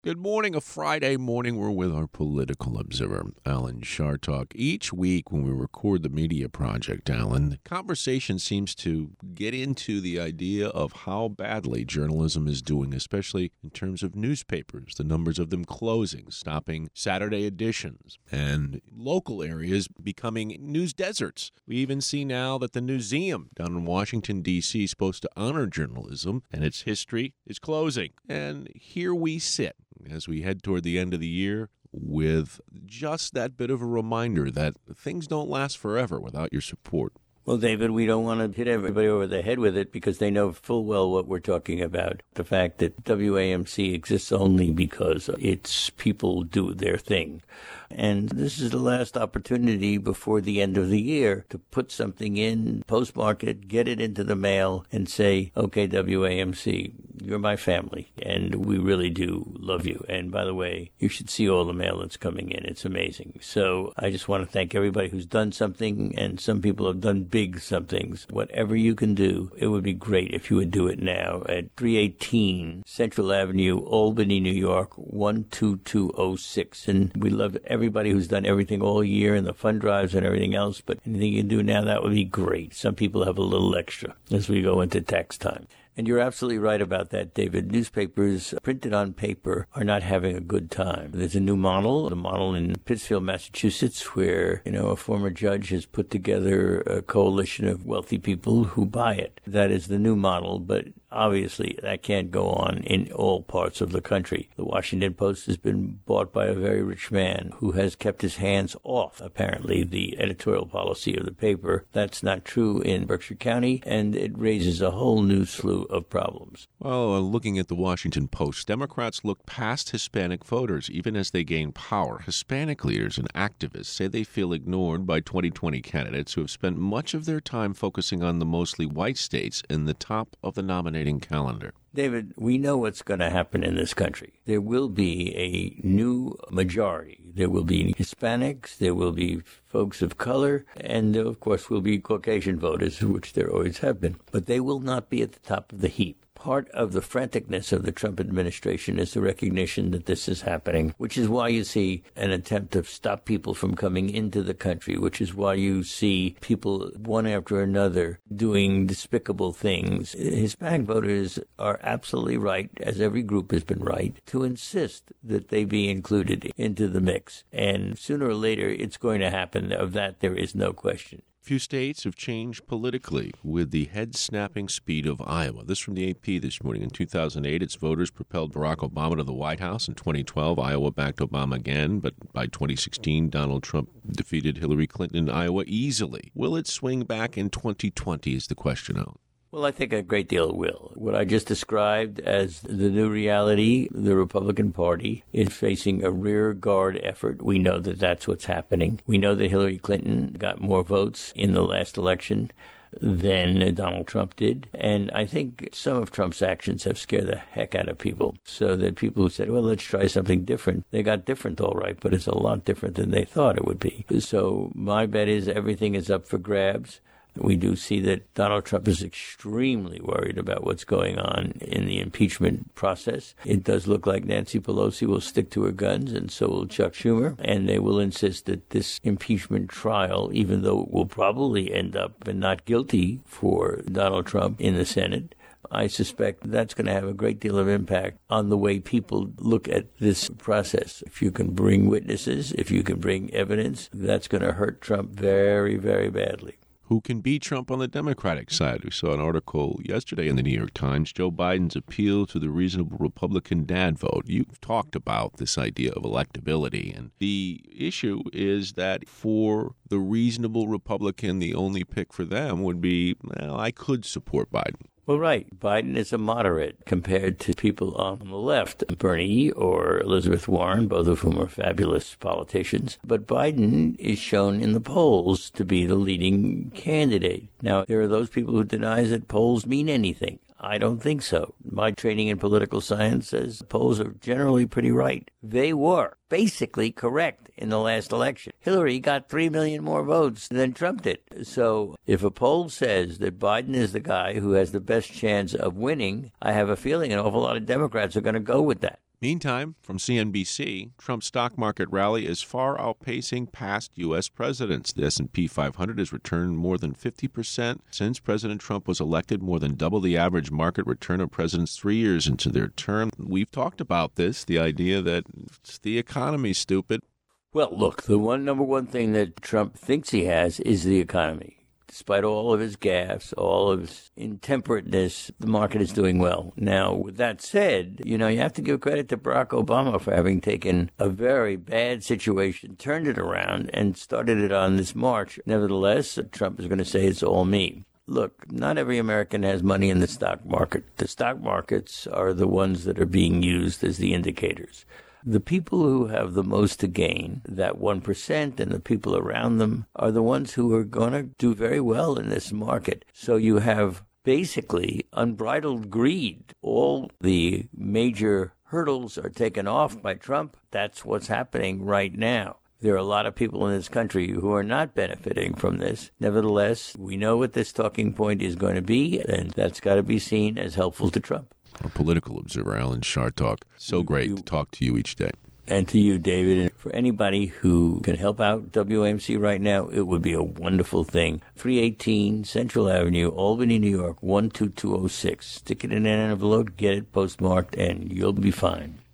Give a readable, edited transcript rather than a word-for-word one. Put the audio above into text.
Good morning, a Friday morning. We're with our political observer, Alan Chartock. Each week when we record the Media Project, Alan, the conversation seems to get into the idea of how badly journalism is doing, especially in terms of newspapers, the numbers of them closing, stopping Saturday editions, and local areas becoming news deserts. We even see now that the Newseum down in Washington, D.C., supposed to honor journalism and its history, is closing. And here we sit as we head toward the end of the year with just that bit of a reminder that things don't last forever without your support. Well, David, we don't want to hit everybody over the head with it because they know full well what we're talking about. The fact that WAMC exists only because its people do their thing. And this is the last opportunity before the end of the year to put something in, postmark it, get it into the mail, and say, okay, WAMC, you're my family, and we really do love you. And by the way, you should see all the mail that's coming in. It's amazing. So I just want to thank everybody who's done something, and some people have done big somethings. Whatever you can do, it would be great if you would do it now at 318 Central Avenue, Albany, New York, 12206. And we love everybody who's done everything all year and the fund drives and everything else, but anything you can do now, that would be great. Some people have a little extra as we go into tax time. And you're absolutely right about that, David. Newspapers printed on paper are not having a good time. There's a new model, the model in Pittsfield, Massachusetts, where, a former judge has put together a coalition of wealthy people who buy it. That is the new model, but obviously that can't go on in all parts of the country. The Washington Post has been bought by a very rich man who has kept his hands off, apparently, the editorial policy of the paper. That's not true in Berkshire County, and it raises a whole new slew of problems. Well, looking at the Washington Post, Democrats look past Hispanic voters even as they gain power. Hispanic leaders and activists say they feel ignored by 2020 candidates who have spent much of their time focusing on the mostly white states in the top of the nominating calendar. David, we know what's going to happen in this country. There will be a new majority. There will be Hispanics, there will be folks of color, and there, of course, will be Caucasian voters, which there always have been. But they will not be at the top of the heap. Part of the franticness of the Trump administration is the recognition that this is happening, which is why you see an attempt to stop people from coming into the country, which is why you see people one after another doing despicable things. Hispanic voters are absolutely right, as every group has been right, to insist that they be included into the mix. And sooner or later, it's going to happen. Of that, there is no question. Few states have changed politically with the head-snapping speed of Iowa. This from the AP this morning. In 2008, its voters propelled Barack Obama to the White House. In 2012, Iowa backed Obama again, but by 2016, Donald Trump defeated Hillary Clinton in Iowa easily. Will it swing back in 2020 is the question out. Well, I think a great deal will. What I just described as the new reality, the Republican Party is facing a rear guard effort. We know that that's what's happening. We know that Hillary Clinton got more votes in the last election than Donald Trump did. And I think some of Trump's actions have scared the heck out of people. So that people who said, well, let's try something different, they got different all right, but it's a lot different than they thought it would be. So my bet is everything is up for grabs. We do see that Donald Trump is extremely worried about what's going on in the impeachment process. It does look like Nancy Pelosi will stick to her guns, and so will Chuck Schumer, and they will insist that this impeachment trial, even though it will probably end up not guilty for Donald Trump in the Senate, I suspect that's going to have a great deal of impact on the way people look at this process. If you can bring witnesses, if you can bring evidence, that's going to hurt Trump very, very badly. Who can beat Trump on the Democratic side? We saw an article yesterday in the New York Times, Joe Biden's appeal to the reasonable Republican dad vote. You've talked about this idea of electability, and the issue is that for the reasonable Republican, the only pick for them would be, well, I could support Biden. Well, right. Biden is a moderate compared to people on the left, Bernie or Elizabeth Warren, both of whom are fabulous politicians. But Biden is shown in the polls to be the leading candidate. Now, there are those people who deny that polls mean anything. I don't think so. My training in political science says polls are generally pretty right. They were basically correct in the last election. Hillary got 3 million more votes than Trump did. So if a poll says that Biden is the guy who has the best chance of winning, I have a feeling an awful lot of Democrats are going to go with that. Meantime, from CNBC, Trump's stock market rally is far outpacing past U.S. presidents. The S&P 500 has returned more than 50% since President Trump was elected, more than double the average market return of presidents 3 years into their term. We've talked about this, the idea that it's the economy, stupid. Well, look, the number one thing that Trump thinks he has is the economy. Despite all of his gaffes, all of his intemperateness, the market is doing well. Now, with that said, you have to give credit to Barack Obama for having taken a very bad situation, turned it around, and started it on this march. Nevertheless, Trump is going to say it's all me. Look, not every American has money in the stock market. The stock markets are the ones that are being used as the indicators. The people who have the most to gain, that 1%, and the people around them are the ones who are going to do very well in this market. So you have basically unbridled greed. All the major hurdles are taken off by Trump. That's what's happening right now. There are a lot of people in this country who are not benefiting from this. Nevertheless, we know what this talking point is going to be, and that's got to be seen as helpful to Trump. Our political observer, Alan Chartock. So great to talk to you each day. And to you, David. And for anybody who can help out WAMC right now, it would be a wonderful thing. 318 Central Avenue, Albany, New York, 12206. Stick it in an envelope, get it postmarked, and you'll be fine.